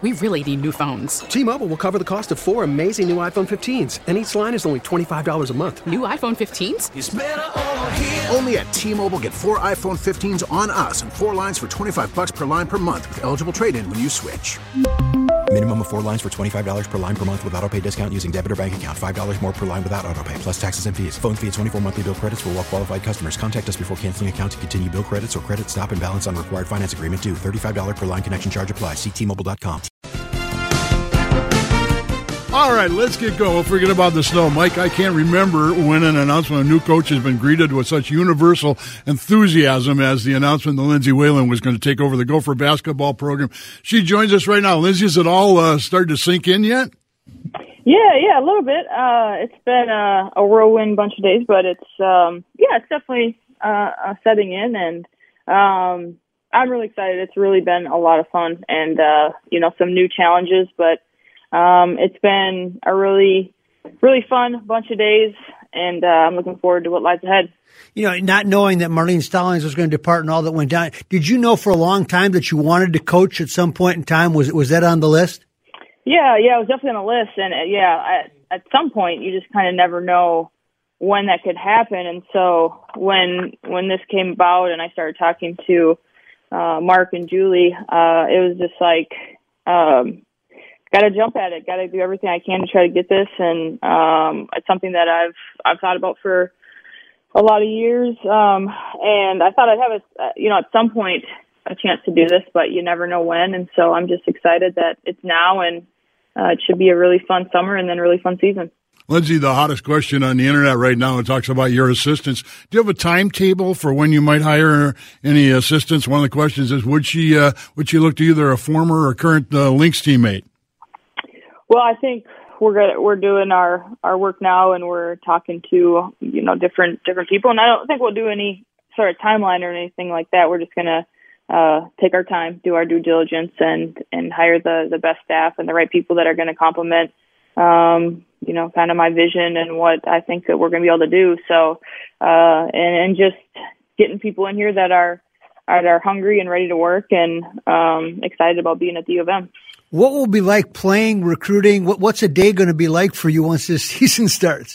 We really need new phones. T-Mobile will cover the cost of 4 amazing new iPhone 15s, and each line is only $25 a month. New iPhone 15s? It's better over here. Only at T-Mobile, get 4 iPhone 15s on us and 4 lines for $25 per line per month with eligible trade-in when you switch. Minimum of 4 lines for $25 per line per month with autopay discount using debit or bank account. $5 more per line without autopay, plus taxes and fees. Phone fee at 24 monthly bill credits for well-qualified customers. Contact us before canceling account to continue bill credits or credit stop and balance on required finance agreement due. $35 per line connection charge applies. See T-Mobile.com. All right, let's get going. We'll forget about the snow. Mike, I can't remember when an announcement of a new coach has been greeted with such universal enthusiasm as the announcement that Lindsay Whalen was going to take over the Gopher basketball program. She joins us right now. Lindsay, is it all started to sink in yet? Yeah, a little bit. It's been a whirlwind bunch of days, but it's definitely setting in, and I'm really excited. It's really been a lot of fun, and some new challenges, but it's been a really, really fun bunch of days, and I'm looking forward to what lies ahead. You know, not knowing that Marlene Stallings was going to depart and all that went down, did you know for a long time that you wanted to coach at some point in time? Was that on the list? Yeah, it was definitely on the list, and at some point you just kind of never know when that could happen, and so when this came about and I started talking to Mark and Julie, it was just like, got to jump at it, got to do everything I can to try to get this, and it's something that I've thought about for a lot of years, and I thought I'd have at some point a chance to do this, but you never know when, and so I'm just excited that it's now, and it should be a really fun summer and then a really fun season. Lindsay, the hottest question on the internet right now, it talks about your assistants. Do you have a timetable for when you might hire any assistants? One of the questions is, would she look to either a former or current Lynx teammate? Well, I think we're doing our work now, and we're talking to different people, and I don't think we'll do any sort of timeline or anything like that. We're just gonna take our time, do our due diligence, and hire the best staff and the right people that are going to complement kind of my vision and what I think that we're going to be able to do. So and just getting people in here that are hungry and ready to work and excited about being at the U of M. What will it be like playing, recruiting? What's a day going to be like for you once this season starts?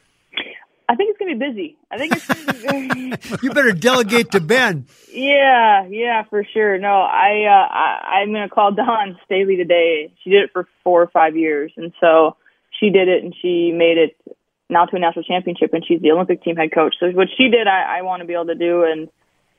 I think it's going to be busy. I think it's going to be very... You better delegate to Ben. Yeah, for sure. No, I'm going to call Dawn Staley today. She did it for 4 or 5 years, and so she did it, and she made it now to a national championship, and she's the Olympic team head coach. So what she did, I want to be able to do, and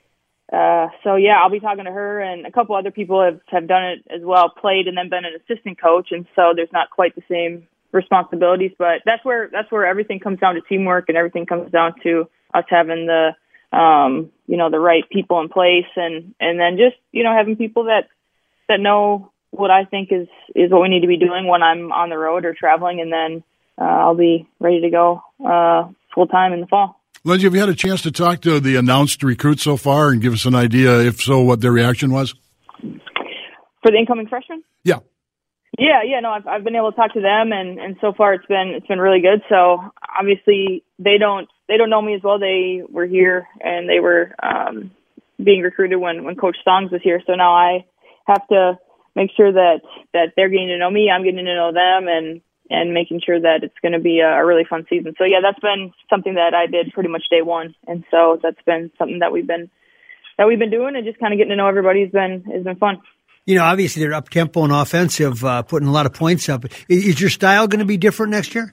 I'll be talking to her, and a couple other people have done it as well, played and then been an assistant coach, and so there's not quite the same responsibilities, but that's where everything comes down to teamwork, and everything comes down to us having the the right people in place, and then just having people that know what I think is what we need to be doing when I'm on the road or traveling, and then I'll be ready to go full time in the fall. Lindsay, have you had a chance to talk to the announced recruits so far and give us an idea, if so, what their reaction was? For the incoming freshmen? Yeah. Yeah. No, I've been able to talk to them, and so far it's been really good. So obviously they don't know me as well. They were here and they were being recruited when Coach Songs was here. So now I have to make sure that they're getting to know me, I'm getting to know them, and making sure that it's going to be a really fun season. So yeah, that's been something that I did pretty much day one, and so that's been something that we've been doing, and just kind of getting to know everybody has been fun. Obviously they're up-tempo and offensive, putting a lot of points up. Is your style going to be different next year?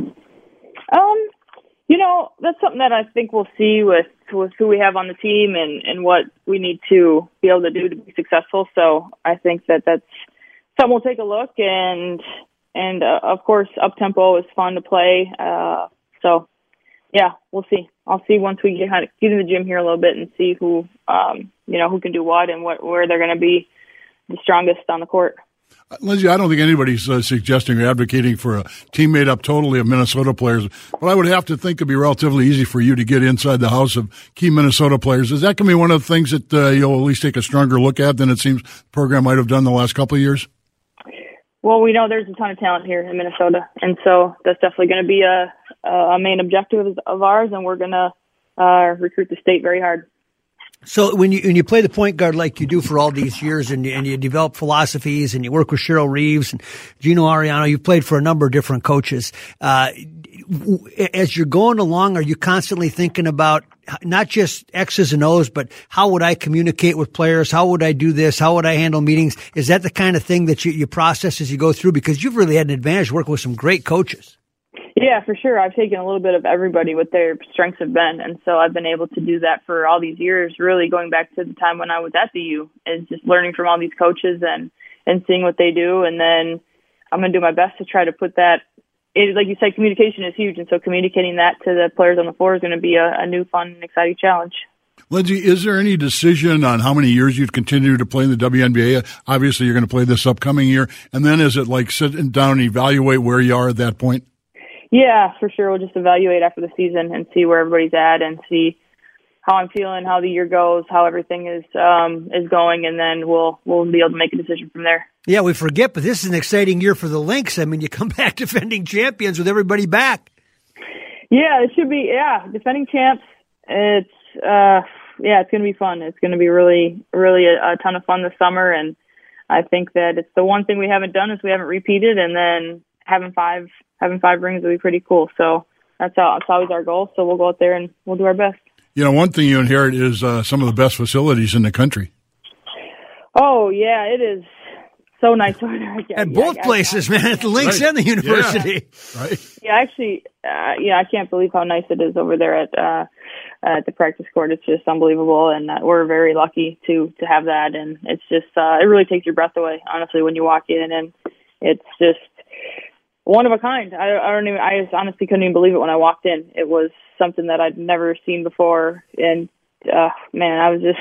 That's something that I think we'll see with who we have on the team and what we need to be able to do to be successful. So I think that's something we'll take a look, and of course, up-tempo is fun to play. So yeah, we'll see. I'll see once we get in the gym here a little bit and see who can do what and where they're going to be the strongest on the court. Lindsay, I don't think anybody's suggesting or advocating for a team made up totally of Minnesota players, but I would have to think it'd be relatively easy for you to get inside the house of key Minnesota players. Is that going to be one of the things that you'll at least take a stronger look at than it seems the program might have done the last couple of years? Well, we know there's a ton of talent here in Minnesota, and so that's definitely going to be a main objective of ours, and we're going to recruit the state very hard. So when you play the point guard like you do for all these years, and you develop philosophies, and you work with Cheryl Reeves and Gino Ariano, you've played for a number of different coaches. As you're going along, are you constantly thinking about not just X's and O's, but how would I communicate with players? How would I do this? How would I handle meetings? Is that the kind of thing that you process as you go through? Because you've really had an advantage working with some great coaches. Yeah, for sure. I've taken a little bit of everybody, what their strengths have been. And so I've been able to do that for all these years, really going back to the time when I was at the U, is just learning from all these coaches and seeing what they do. And then I'm going to do my best to try to put that, like you said, communication is huge. And so communicating that to the players on the floor is going to be a new, fun, and exciting challenge. Lindsay, is there any decision on how many years you'd continue to play in the WNBA? Obviously, you're going to play this upcoming year. And then is it like sitting down and evaluate where you are at that point? Yeah, for sure. We'll just evaluate after the season and see where everybody's at and see how I'm feeling, how the year goes, how everything is going, and then we'll be able to make a decision from there. Yeah, we forget, but this is an exciting year for the Lynx. I mean, you come back defending champions with everybody back. Yeah, it should be. Yeah, defending champs. It's it's going to be fun. It's going to be really, really a ton of fun this summer, and I think that it's the one thing we haven't done is we haven't repeated, and then having five rings would be pretty cool. So that's always our goal. So we'll go out there and we'll do our best. You know, one thing you inherit is some of the best facilities in the country. Oh, yeah, it is so nice over there. At both places, man, at the Lynx and the university. Yeah. Right. Yeah, actually, I can't believe how nice it is over there at the practice court. It's just unbelievable, and we're very lucky to have that. And it's just it really takes your breath away, honestly, when you walk in, and it's just one of a kind. I just honestly couldn't even believe it when I walked in. It was something that I'd never seen before, and man, I was just,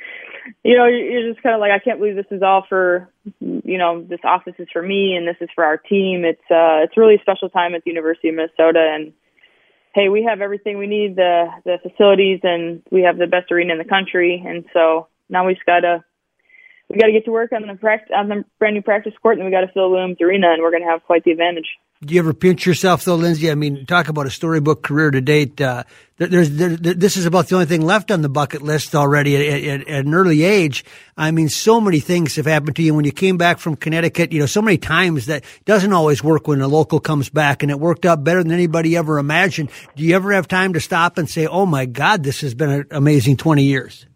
you're just kind of like, I can't believe this is all for, this office is for me and this is for our team. It's really a special time at the University of Minnesota, and hey, we have everything we need, the facilities, and we have the best arena in the country, and so now we got to get to work on the brand new practice court, and we got to fill Williams Arena, and we're going to have quite the advantage. Do you ever pinch yourself though, Lindsay? I mean, talk about a storybook career to date. This is about the only thing left on the bucket list already at an early age. I mean, so many things have happened to you when you came back from Connecticut. So many times that doesn't always work when a local comes back, and it worked out better than anybody ever imagined. Do you ever have time to stop and say, "Oh my God, this has been an amazing 20 years"?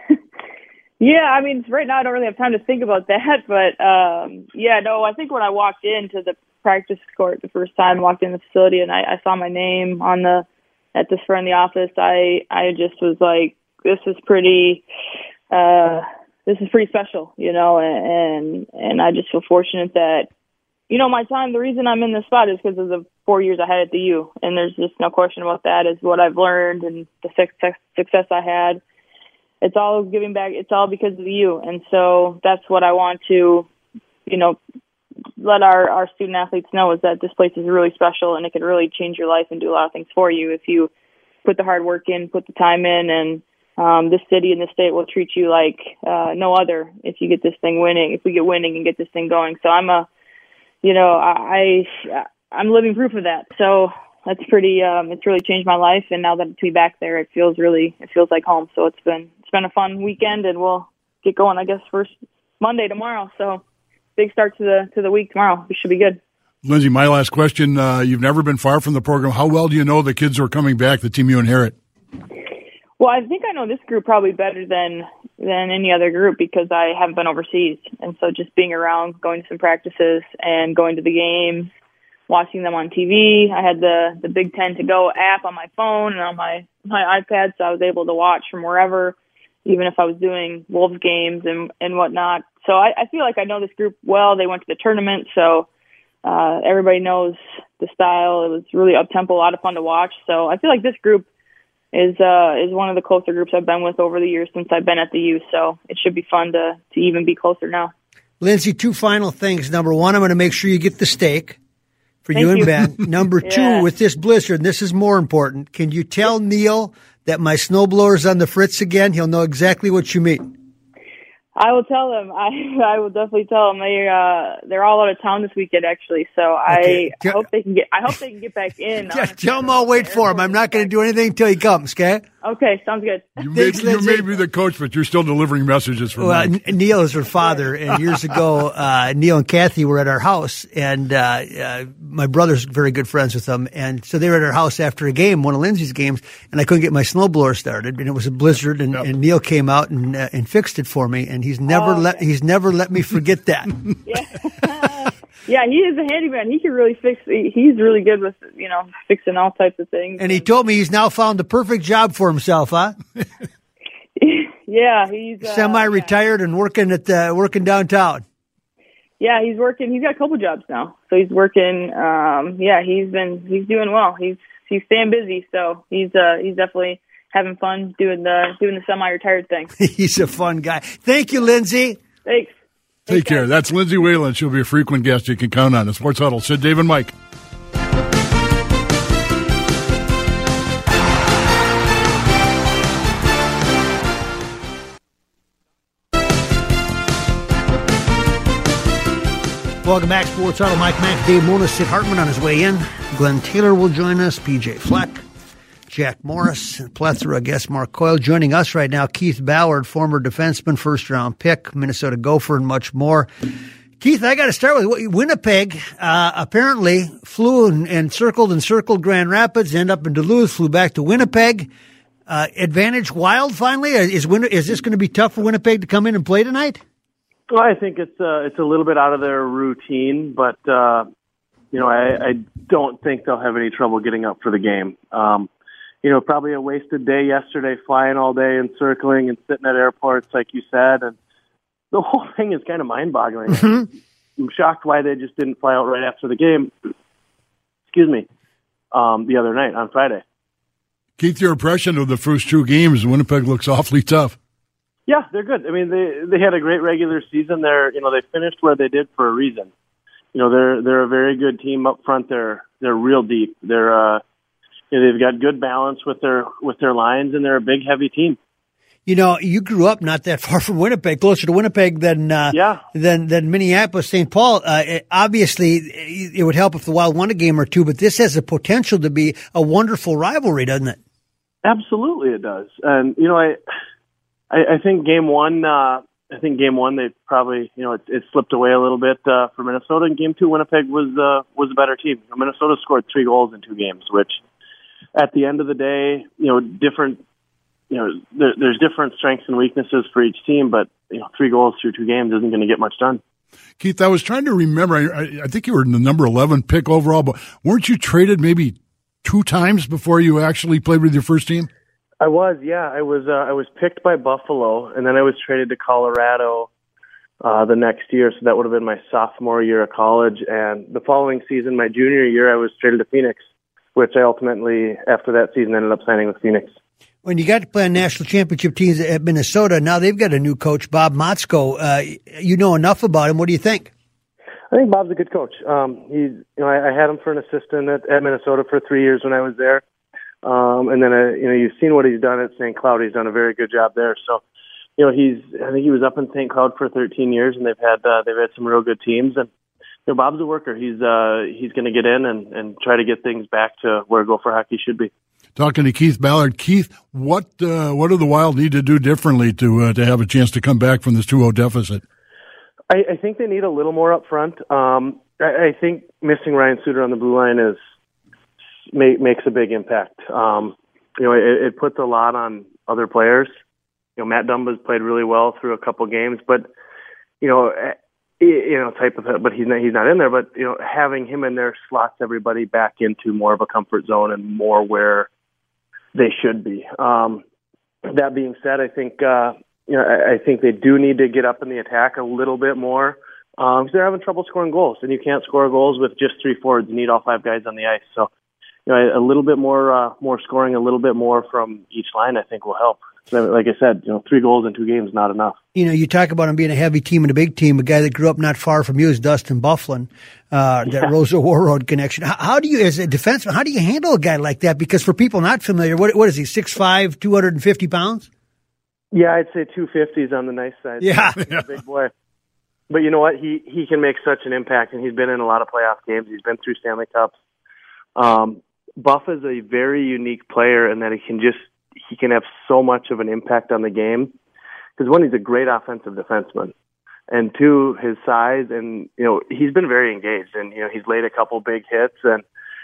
Yeah, I mean, right now I don't really have time to think about that, but I think when I walked into the practice court the first time, walked in the facility, and I saw my name at this front of the office, I just was like, this is pretty special, and I just feel fortunate that, my time, the reason I'm in this spot is because of the 4 years I had at the U, and there's just no question about that, is what I've learned and the success I had. It's all giving back. It's all because of the U. And so that's what I want to, let our student athletes know, is that this place is really special, and it can really change your life and do a lot of things for you if you put the hard work in, put the time in, and this city and this state will treat you like no other if you get this thing winning, if we get winning and get this thing going. So I'm I'm living proof of that. So that's pretty, it's really changed my life. And now that to be back there, it feels like home. So it's been a fun weekend, and we'll get going, I guess, first Monday tomorrow. So big start to the week tomorrow. We should be good. Lindsay, my last question. You've never been far from the program. How well do you know the kids who are coming back, the team you inherit? Well, I think I know this group probably better than any other group because I haven't been overseas. And so just being around, going to some practices and going to the games, watching them on TV. I had the Big Ten To Go app on my phone and on my iPad, so I was able to watch from wherever, even if I was doing Wolves games and whatnot. So I feel like I know this group well. They went to the tournament, so everybody knows the style. It was really up-tempo, a lot of fun to watch. So I feel like this group is one of the closer groups I've been with over the years since I've been at the U. So it should be fun to even be closer now. Lindsay, 2 final things. Number 1, I'm going to make sure you get the steak for you and Ben. Number 2, with this blizzard, and this is more important, can you tell Neil that my snowblower's on the fritz again? He'll know exactly what you mean. I will tell them. I will definitely tell them. They're all out of town this weekend, actually. So I hope they can get back in. Tell them I'll wait for him. I'm not going to do anything until he comes. Okay. Okay, sounds good. You may be the coach, but you're still delivering messages from Mike. Neil is her father, and years ago, Neil and Kathy were at our house, and my brother's very good friends with them, and so they were at our house after a game, one of Lindsay's games, and I couldn't get my snowblower started, and it was a blizzard, and Neil came out and fixed it for me, and he's never let me forget that. Yeah. Yeah, he is a handyman. He can really fix. He's really good with fixing all types of things. And he told me he's now found the perfect job for himself, huh? Yeah, he's semi-retired and working downtown. Yeah, he's working. He's got a couple jobs now, so he's working. He's doing well. He's staying busy, so he's definitely having fun doing the semi-retired thing. He's a fun guy. Thank you, Lindsay. Thanks. Take care. That's Lindsay Whalen. She'll be a frequent guest. You can count on the Sports Huddle. Sid, Dave, and Mike. Welcome back, Sports Huddle. Mike Mack, Dave Mona, Sid Hartman on his way in. Glenn Taylor will join us. PJ Fleck, Jack Morris, plethora of guests. Mark Coyle joining us right now. Keith Ballard, former defenseman, first-round pick, Minnesota Gopher, and much more. Keith, I got to start with Winnipeg. Apparently flew and circled Grand Rapids, ended up in Duluth, flew back to Winnipeg. Advantage Wild finally. Is this going to be tough for Winnipeg to come in and play tonight? Well, I think it's a little bit out of their routine, but I don't think they'll have any trouble getting up for the game. Probably a wasted day yesterday, flying all day and circling and sitting at airports, like you said. And the whole thing is kind of mind-boggling. Mm-hmm. I'm shocked why they just didn't fly out right after the game. The other night on Friday. Keith, your impression of the first two games, Winnipeg looks awfully tough. Yeah, they're good. I mean, they had a great regular season. They finished where they did for a reason. They're a very good team up front. They're real deep. They've got good balance with their lines, and they're a big, heavy team. You grew up not that far from Winnipeg, closer to Winnipeg than Minneapolis, St. Paul. Obviously, it would help if the Wild won a game or two, but this has the potential to be a wonderful rivalry, doesn't it? Absolutely, it does. And I think game one. They probably it slipped away a little bit for Minnesota. In game two, Winnipeg was a better team. Minnesota scored 3 goals in 2 games, which at the end of the day, different. There's different strengths and weaknesses for each team, but 3 goals through 2 games isn't going to get much done. Keith, I was trying to remember. I think you were the number 11 pick overall, but weren't you traded maybe 2 times before you actually played with your first team? I was, yeah. I was picked by Buffalo, and then I was traded to Colorado the next year, so that would have been my sophomore year of college. And the following season, my junior year, I was traded to Phoenix, which I ultimately, after that season, ended up signing with Phoenix. When you got to play on national championship teams at Minnesota, now they've got a new coach, Bob Motzko. You know enough about him. What do you think? I think Bob's a good coach. I had him for an assistant at Minnesota for 3 years when I was there. And then, you've seen what he's done at St. Cloud. He's done a very good job there. So, I think he was up in St. Cloud for 13 years, and they've had some real good teams. And Bob's a worker. He's going to get in and try to get things back to where Gopher hockey should be. Talking to Keith Ballard. Keith, what do the Wild need to do differently to have a chance to come back from this 2-0 deficit? I think they need a little more up front. I think missing Ryan Suter on the blue line makes a big impact. It puts a lot on other players. Matt Dumba's played really well through a couple games, but but he's not in there. But having him in there slots everybody back into more of a comfort zone and more where they should be. That being said, I think I think they do need to get up in the attack a little bit more. Because they're having trouble scoring goals, and you can't score goals with just 3 forwards. You need all 5 guys on the ice. So, a little bit more scoring, a little bit more from each line, I think will help. So, like I said, 3 goals in 2 games, not enough. You talk about him being a heavy team and a big team. A guy that grew up not far from you is Dustin Byfuglien, that Rosa Warroad connection. How do you, as a defenseman, how do you handle a guy like that? Because for people not familiar, what is he, 6'5", 250 pounds? Yeah, I'd say 250s on the nice side. Yeah. He's a big boy. But you know what? He can make such an impact, and he's been in a lot of playoff games. He's been through Stanley Cups. Buff is a very unique player in that he can have so much of an impact on the game. Because one, he's a great offensive defenseman, and two, his size, and he's been very engaged, and he's laid a couple big hits, and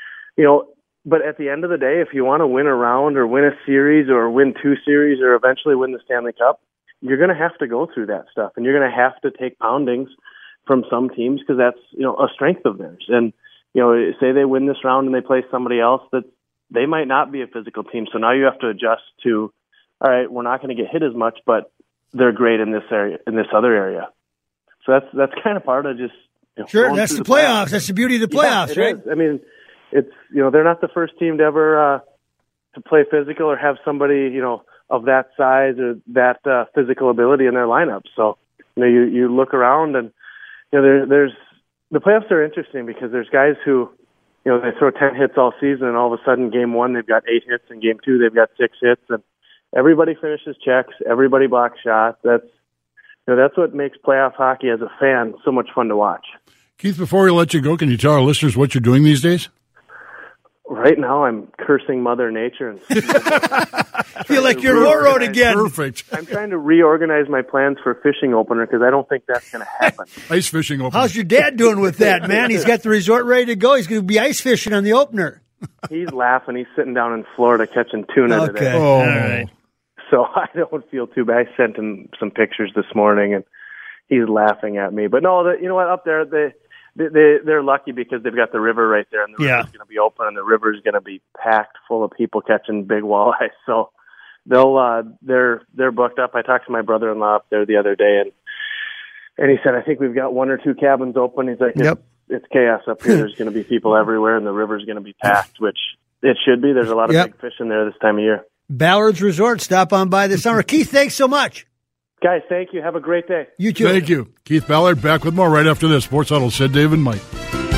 But at the end of the day, if you want to win a round or win a series or win 2 series or eventually win the Stanley Cup, you're going to have to go through that stuff, and you're going to have to take poundings from some teams because that's a strength of theirs. And say they win this round and they play somebody else that they might not be a physical team, so now you have to adjust to, all right, we're not going to get hit as much, but they're great in this area, in this other area. So that's kind of part of just sure. That's the playoffs. That's the beauty of the playoffs, right? Is. I mean, it's they're not the first team to ever to play physical or have somebody of that size or that physical ability in their lineup. So you look around and there's the playoffs are interesting because there's guys who they throw 10 hits all season and all of a sudden game 1 they've got 8 hits and game 2 they've got 6 hits and everybody finishes checks, everybody blocks shots. That's what makes playoff hockey as a fan so much fun to watch. Keith, before we let you go, can you tell our listeners what you're doing these days? Right now, I'm cursing Mother Nature and feel like you're Warroad again. Perfect. I'm trying to reorganize my plans for a fishing opener because I don't think that's going to happen. Ice fishing opener. How's your dad doing with that, man? He's got the resort ready to go. He's going to be ice fishing on the opener. He's laughing. He's sitting down in Florida catching tuna today. Oh. All right. So I don't feel too bad. I sent him some pictures this morning, and he's laughing at me. But no, you know what? Up there, they're lucky because they've got the river right there, and the river's going to be open, and the river's going to be packed full of people catching big walleyes. So they're booked up. I talked to my brother-in-law up there the other day, and he said, I think we've got 1 or 2 cabins open. He's like, yep. It's chaos up here. There's going to be people everywhere, and the river's going to be packed, which it should be. There's a lot of big fish in there this time of year. Ballard's Resort. Stop on by this summer. Keith, thanks so much. Guys, thank you. Have a great day. You too. Thank you. Keith Ballard back with more right after this. Sports Huddle, Sid, Dave, and Mike.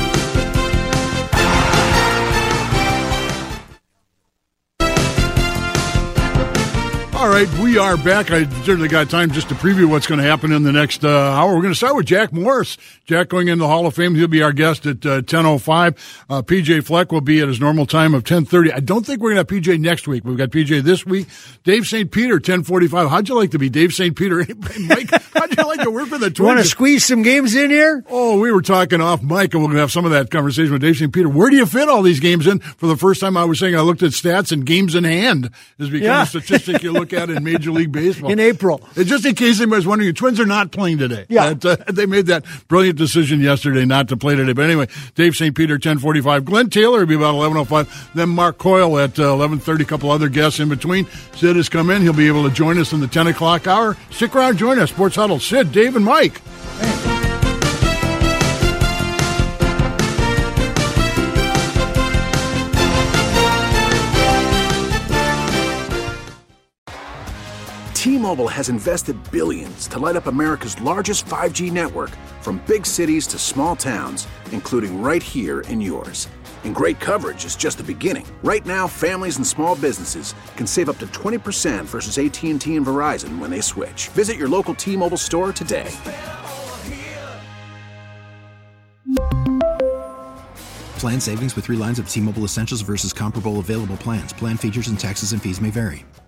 All right, we are back. I certainly got time just to preview what's going to happen in the next hour. We're going to start with Jack Morris. Jack going into the Hall of Fame. He'll be our guest at 10:05. PJ Fleck will be at his normal time of 10:30. I don't think we're going to have PJ next week. We've got PJ this week. Dave St. Peter, 10:45. How'd you like to be Dave St. Peter? Mike, how'd you like to work for the Twins? You want to squeeze some games in here? Oh, we were talking off mic, and we're going to have some of that conversation with Dave St. Peter. Where do you fit all these games in? For the first time I was saying I looked at stats, and games in hand has become a statistic you look at in Major League Baseball. In April. And just in case anybody's wondering, the Twins are not playing today. Yeah. They made that brilliant decision yesterday not to play today. But anyway, Dave St. Peter, 10:45. Glenn Taylor will be about 11:05. Then Mark Coyle at 11:30. A couple other guests in between. Sid has come in. He'll be able to join us in the 10 o'clock hour. Stick around, join us. Sports Huddle. Sid, Dave, and Mike. T-Mobile has invested billions to light up America's largest 5G network, from big cities to small towns, including right here in yours. And great coverage is just the beginning. Right now, families and small businesses can save up to 20% versus AT&T and Verizon when they switch. Visit your local T-Mobile store today. Plan savings with 3 lines of T-Mobile Essentials versus comparable available plans. Plan features and taxes and fees may vary.